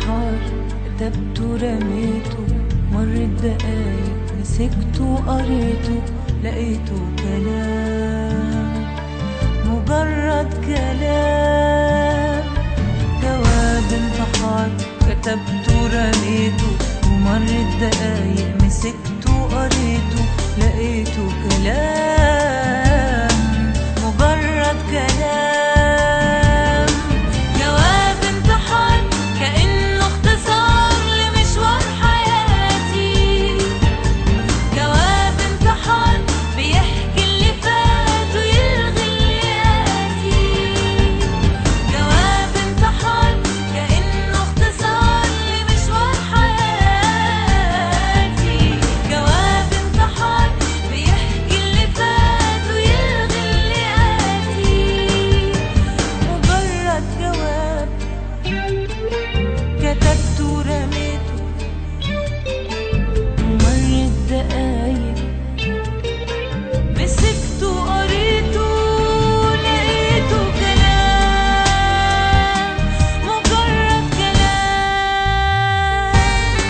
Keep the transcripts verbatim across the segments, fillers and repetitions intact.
بحار كتبته رميته، مرت دقايق مسكته قريته، لقيته كلام مجرد كلام. جواب انتحار كتبته رميته، ومرت دقايق مسكته قريته، لقيته كلام مجرد كلام. جواب انتحار كأنه اختصار لمشوار حياتي، جواب انتحار بيحكي اللي فات ويلغي اللي ياتي. جواب انتحار كأنه اختصار لمشوار حياتي، جواب انتحار بيحكي اللي فات ويلغي اللي ياتي. مجرد جواب كتبته ورميته، ومرت دقايق مسكته قريته، لقيته كلام مجرد كلام.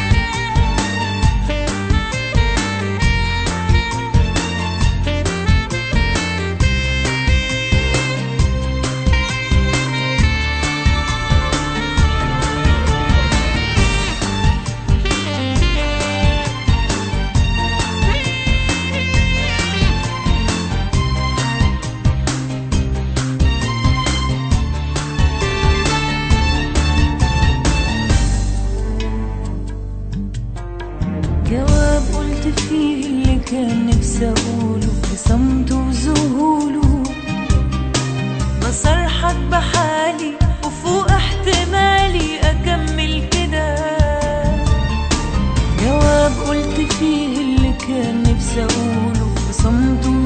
جواب قلت فيه اللي كان نفسي اقوله بصمته وذهوله، بصرحك بحالي وفوق احتمالي اكمل كده. جواب قلت فيه اللي كان نفسي اقوله بصمته